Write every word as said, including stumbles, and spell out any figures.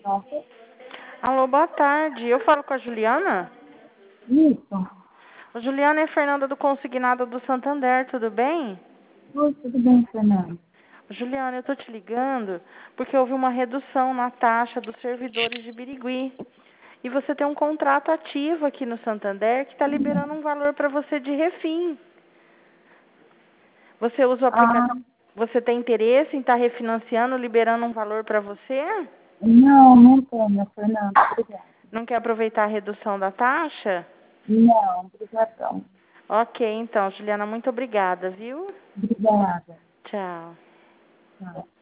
Nossa, Alô, boa tarde. Eu falo com a Juliana? isso. A Juliana é Fernanda do Consignado do Santander, tudo bem? Oi, tudo bem, Fernando? Juliana, eu tô te ligando porque houve uma redução na taxa dos servidores de Birigui. E você tem um contrato ativo aqui no Santander que está liberando um valor para você de refim. Você usa o Ah, aplicativo? Você tem interesse em estar refinanciando, liberando um valor para você? não, não tenho, Fernando. Obrigada. Não quer aproveitar a redução da taxa? Não, obrigadão. Ok, então, Juliana, muito obrigada, viu? Obrigada. Tchau. Tchau.